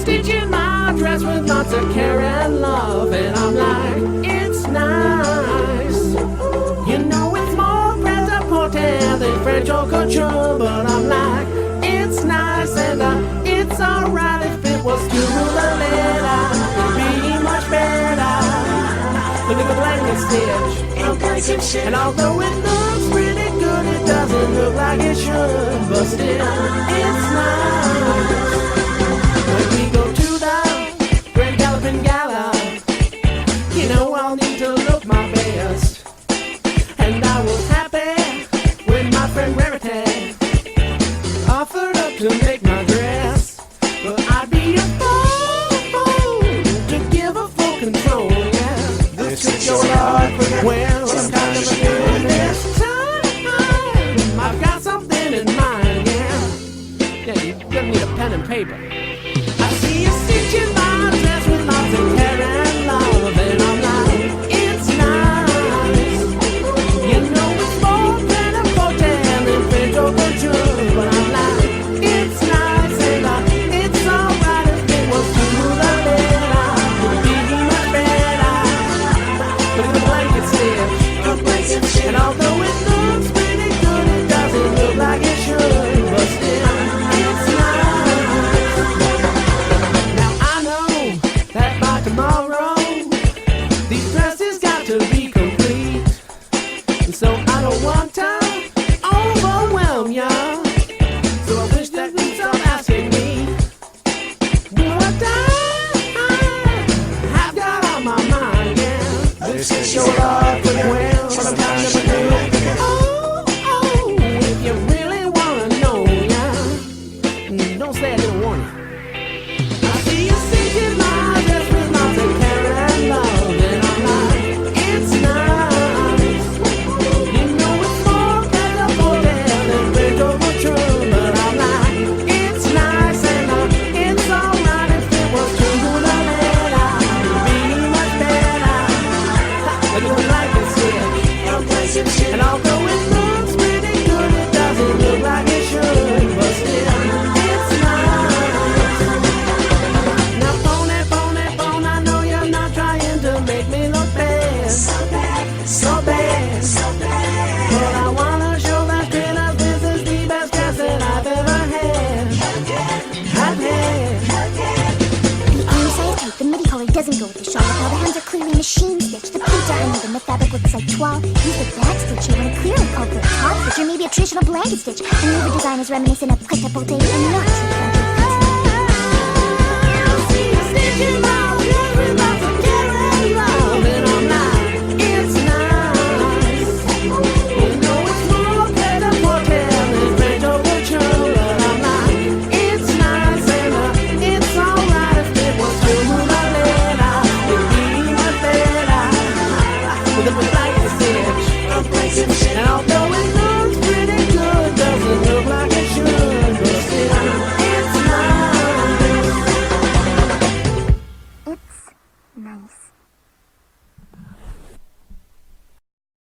stitching my dress with lots of care and love, and I'm like, it's nice. You know it's more pret-a-porter than French or couture, but I'm like, it's nice, and it's alright if it was to the letter. It'd be much better. Look at the blanket stitch, and although it looks pretty good, it doesn't look like it should, but still, it's nice. When we go to the Grand Galloping Gala, you know I'll need to look my best. And I was happy when my friend Rarity offered up to make my dress, but I'd be a fool to give her full control. Yeah, this is your life. Well, I'm kind of a fool this time. I've got something in mind. Yeah, you're gonna need a pen and paper. I see you stitching my dress with lots of care and love, and I'm like, it's nice. You know it's more than a hotel than French or couture, but I'm like, it's nice, and it's alright if it was to the letter. It'd be much better. Look at the blanket stitch, and although it looks pretty good, it doesn't look like it should, but still, it's nice. Now I know that by tomorrow these dresses got to be complete, and so I don't want to overwhelm ya. So I wish that you'd stop asking me what I have got on my mind. Yeah, this is your life, but well, I'm kind of a fool. Oh, if you really wanna know, yeah, don't say I didn't warn you. I see you stitching my dress with lots of care and love, and I'm like, it's nice. You know it's more pret-a-porter than French or couture, but I'm like, it's nice, and it's alright if it was to the letter. It'd be much better. Look at the blanket stitch, and although it looks pretty good, it doesn't look like it should, but still, it's nice. Now phone, I know you're not trying to make me look bad, so bad, but I wanna show that Trainer this is the best dress that I've ever had. The arm size tight, the midi collar doesn't go with the shawl. All the hands are clearly machine stitched. The pleats are uneven, the fabric looks like toile. Use the back stitch here when it clearly called for a top stitch, or maybe a traditional blanket stitch. And neither design is reminiscent of pret-a-porter and not too